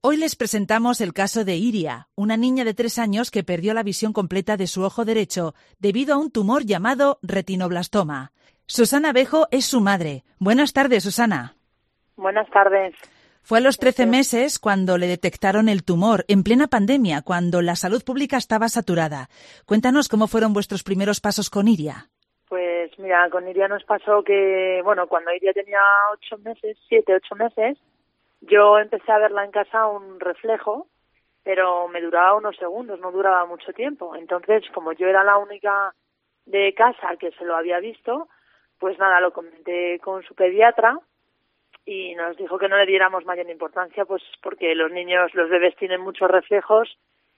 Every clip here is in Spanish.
Hoy les presentamos el caso de Iria, una niña de 3 años que perdió la visión completa de su ojo derecho debido a un tumor llamado retinoblastoma. Susana Bejo es su madre. Buenas tardes, Susana. Buenas tardes. Fue a los 13 meses cuando le detectaron el tumor, en plena pandemia, cuando la salud pública estaba saturada. Cuéntanos cómo fueron vuestros primeros pasos con Iria. Pues mira, con Iria nos pasó que, cuando Iria tenía 7, 8 meses, yo empecé a verla en casa un reflejo, pero me duraba unos segundos, no duraba mucho tiempo. Entonces, como yo era la única de casa que se lo había visto, pues nada, lo comenté con su pediatra y nos dijo que no le diéramos mayor importancia, pues porque los bebés tienen muchos reflejos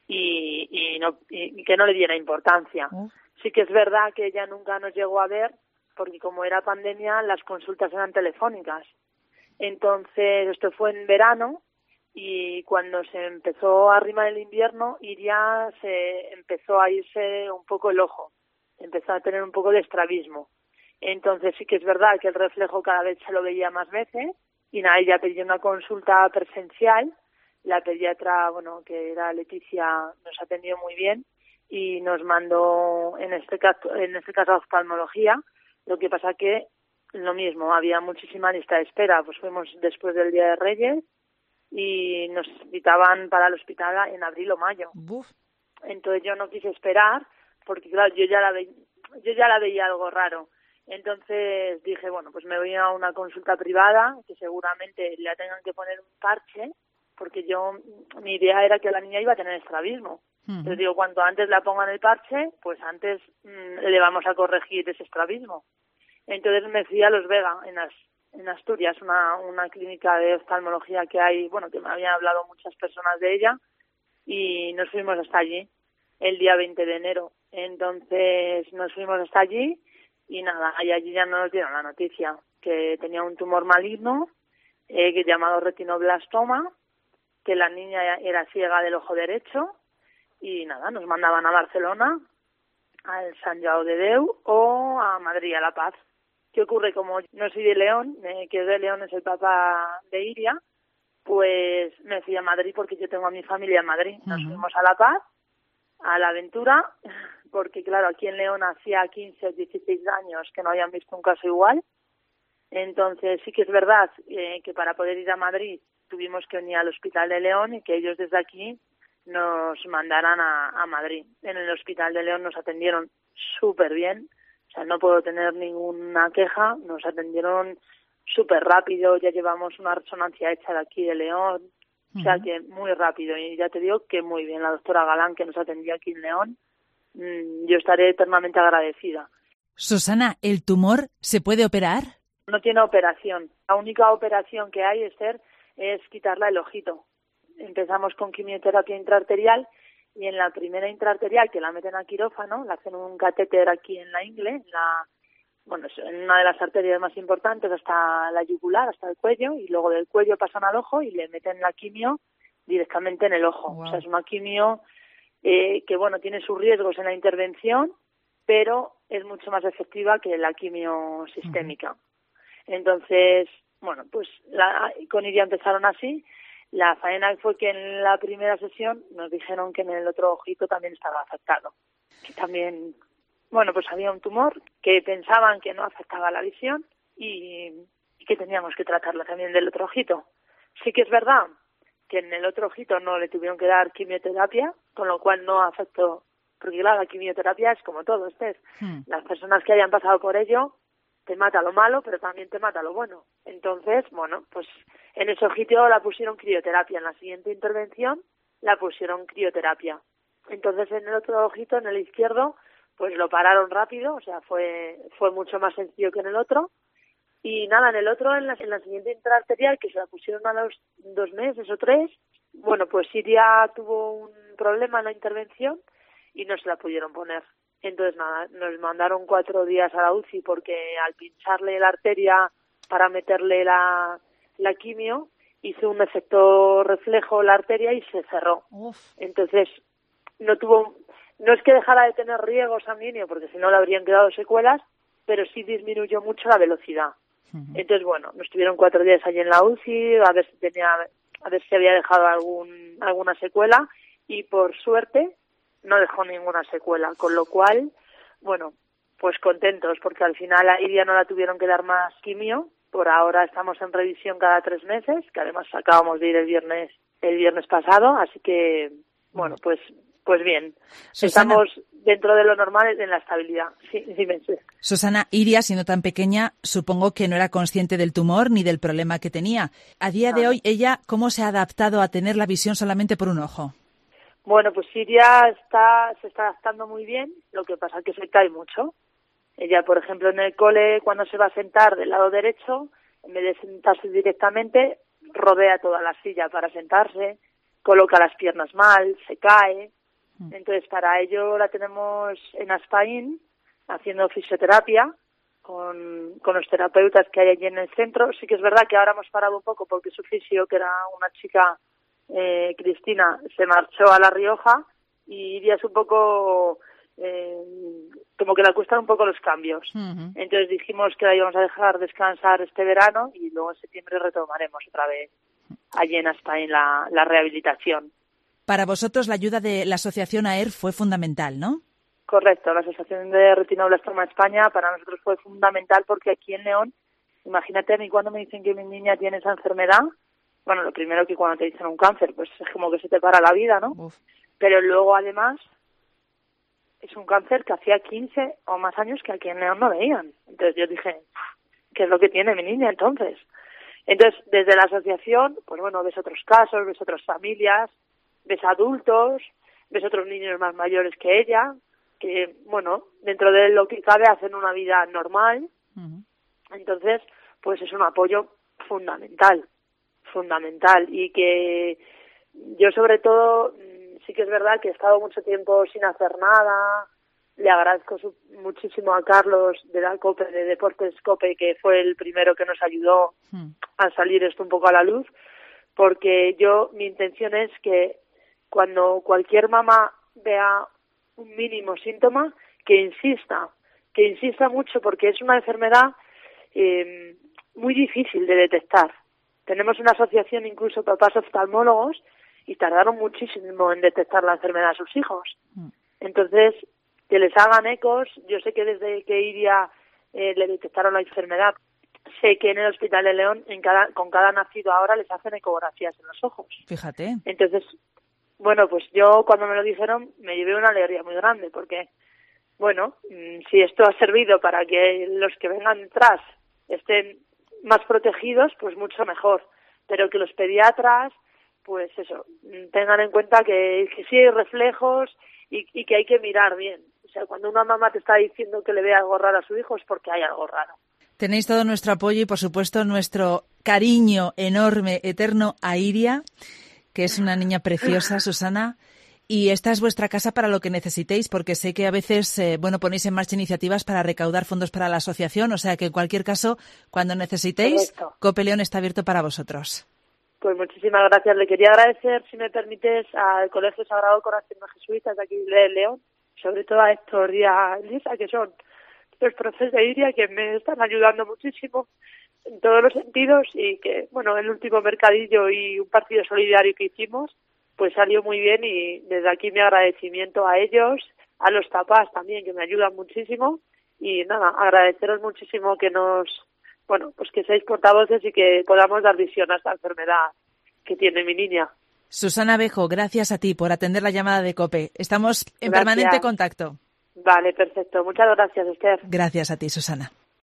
y que no le diera importancia. Sí que es verdad que ella nunca nos llegó a ver, porque como era pandemia, las consultas eran telefónicas. Entonces, esto fue en verano y cuando se empezó a arrimar el invierno, Iria se empezó a irse un poco el ojo, empezó a tener un poco de estrabismo. Entonces, sí que es verdad que el reflejo cada vez se lo veía más veces y nada, ella pidió una consulta presencial. La pediatra, que era Leticia, nos atendió muy bien y nos mandó, en este caso a oftalmología. Lo que pasa que lo mismo, había muchísima lista de espera. Pues fuimos después del Día de Reyes y nos citaban para el hospital en abril o mayo. Uf. Entonces yo no quise esperar porque, claro, yo ya la veía algo raro. Entonces dije, pues me voy a una consulta privada, que seguramente le tengan que poner un parche, porque mi idea era que la niña iba a tener estrabismo. Entonces digo, cuanto antes la pongan el parche, pues antes le vamos a corregir ese estrabismo. Entonces me fui a Los Vega, en Asturias, una clínica de oftalmología que hay, que me habían hablado muchas personas de ella, y nos fuimos hasta allí el día 20 de enero. Entonces nos fuimos hasta allí y nada, y allí ya nos dieron la noticia que tenía un tumor maligno llamado retinoblastoma, que la niña era ciega del ojo derecho y nada, nos mandaban a Barcelona, al Sant Jaume de Déu o a Madrid, a La Paz. ¿Qué ocurre? Como no soy de León, que de León es el papá de Iria, pues me fui a Madrid porque yo tengo a mi familia en Madrid. Nos fuimos a La Paz, a La Aventura, porque claro, aquí en León hacía 15 o 16 años que no habían visto un caso igual. Entonces sí que es verdad que para poder ir a Madrid tuvimos que unir al Hospital de León y que ellos desde aquí nos mandaran a Madrid. En el Hospital de León nos atendieron súper bien, o sea, no puedo tener ninguna queja, nos atendieron súper rápido, ya llevamos una resonancia hecha de aquí de León, o sea que muy rápido, y ya te digo que muy bien, la doctora Galán que nos atendió aquí en León, yo estaré eternamente agradecida. Susana, ¿el tumor se puede operar? No tiene operación, la única operación que hay, Esther, es quitarle el ojito. Empezamos con quimioterapia intraarterial y en la primera intraarterial, que la meten a quirófano, le hacen un catéter aquí en la ingle, en una de las arterias más importantes hasta la yugular, hasta el cuello, y luego del cuello pasan al ojo y le meten la quimio directamente en el ojo. Wow. O sea, es una quimio que tiene sus riesgos en la intervención, pero es mucho más efectiva que la quimio sistémica. Entonces, pues con Iria empezaron así. La faena fue que en la primera sesión nos dijeron que en el otro ojito también estaba afectado. Que también, pues había un tumor que pensaban que no afectaba la visión y que teníamos que tratarlo también del otro ojito. Sí que es verdad que en el otro ojito no le tuvieron que dar quimioterapia, con lo cual no afectó, porque claro, la quimioterapia es como todo, Las personas que hayan pasado por ello te mata lo malo, pero también te mata lo bueno. Entonces, pues en ese ojito la pusieron crioterapia. En la siguiente intervención la pusieron crioterapia. Entonces en el otro ojito, en el izquierdo, pues lo pararon rápido, o sea, fue mucho más sencillo que en el otro. Y nada, en el otro, en la siguiente intraarterial, que se la pusieron a los 2 meses o 3, pues Iria tuvo un problema en la intervención y no se la pudieron poner. Entonces nada, nos mandaron 4 días a la UCI porque al pincharle la arteria para meterle la quimio, hizo un efecto reflejo la arteria y se cerró. Uf. Entonces no es que dejara de tener riego sanguíneo, porque si no le habrían quedado secuelas, pero sí disminuyó mucho la velocidad. Entonces nos tuvieron 4 días allí en la UCI a ver si tenía a ver si había dejado alguna secuela, y por suerte no dejó ninguna secuela, con lo cual, bueno, pues contentos, porque al final a Iria no la tuvieron que dar más quimio. Por ahora estamos en revisión cada 3 meses, que además acabamos de ir el viernes pasado, así que, bueno, pues bien. Susana, estamos dentro de lo normal en la estabilidad. Sí, dime. Sí. Susana, Iria, siendo tan pequeña, supongo que no era consciente del tumor ni del problema que tenía. A día de hoy, ella, ¿cómo se ha adaptado a tener la visión solamente por un ojo? Bueno, pues Iria se está adaptando muy bien, lo que pasa es que se cae mucho. Ella, por ejemplo, en el cole, cuando se va a sentar del lado derecho, en vez de sentarse directamente, rodea toda la silla para sentarse, coloca las piernas mal, se cae. Entonces, para ello la tenemos en Aspaín, haciendo fisioterapia con los terapeutas que hay allí en el centro. Sí que es verdad que ahora hemos parado un poco porque su fisio, que era una chica, Cristina, se marchó a La Rioja, y Iria es un poco... como que le cuestan un poco los cambios. Entonces dijimos que la íbamos a dejar descansar este verano y luego en septiembre retomaremos otra vez allí en Aspaín la rehabilitación. Para vosotros la ayuda de la asociación AER fue fundamental, ¿no? Correcto, la Asociación de Retinoblastoma España para nosotros fue fundamental, porque aquí en León, imagínate, a mí cuando me dicen que mi niña tiene esa enfermedad, bueno, lo primero que cuando te dicen un cáncer, pues es como que se te para la vida, ¿no? Uf. Pero luego además es un cáncer que hacía 15 o más años que aquí en León no veían. Entonces yo dije, ¿qué es lo que tiene mi niña entonces? Entonces, desde la asociación, pues bueno, ves otros casos, ves otras familias, ves adultos, ves otros niños más mayores que ella, que, bueno, dentro de lo que cabe hacen una vida normal. Entonces, pues es un apoyo fundamental. Y que yo sobre todo... Sí que es verdad que he estado mucho tiempo sin hacer nada. Le agradezco muchísimo a Carlos de la COPE, de Deportes COPE, que fue el primero que nos ayudó a salir esto un poco a la luz, porque mi intención es que cuando cualquier mamá vea un mínimo síntoma, que insista mucho, porque es una enfermedad muy difícil de detectar. Tenemos una asociación, incluso papás oftalmólogos, y tardaron muchísimo en detectar la enfermedad a sus hijos. Entonces, que les hagan ecos. Yo sé que desde que Iria le detectaron la enfermedad, sé que en el Hospital de León, con cada nacido ahora, les hacen ecografías en los ojos. Fíjate. Entonces, bueno, pues yo cuando me lo dijeron me llevé una alegría muy grande, porque, bueno, si esto ha servido para que los que vengan detrás estén más protegidos, pues mucho mejor. Pero que los pediatras, pues eso, tengan en cuenta que sí hay reflejos y que hay que mirar bien. O sea, cuando una mamá te está diciendo que le ve algo raro a su hijo, es porque hay algo raro. Tenéis todo nuestro apoyo y, por supuesto, nuestro cariño enorme, eterno a Iria, que es una niña preciosa, Susana. Y esta es vuestra casa para lo que necesitéis, porque sé que a veces, ponéis en marcha iniciativas para recaudar fondos para la asociación. O sea que, en cualquier caso, cuando necesitéis, correcto, COPE León está abierto para vosotros. Pues muchísimas gracias. Le quería agradecer, si me permites, al Colegio Sagrado Corazón de Jesuitas de aquí de León, sobre todo a Héctor y a Elisa, que son los profes de Iria, que me están ayudando muchísimo en todos los sentidos, y que, bueno, el último mercadillo y un partido solidario que hicimos, pues salió muy bien, y desde aquí mi agradecimiento a ellos, a los papás también, que me ayudan muchísimo, y nada, agradeceros muchísimo pues que seáis portavoces y que podamos dar visión a esta enfermedad que tiene mi niña. Susana Abejo, gracias a ti por atender la llamada de COPE. Estamos en permanente contacto. Vale, perfecto. Muchas gracias, Esther. Gracias a ti, Susana.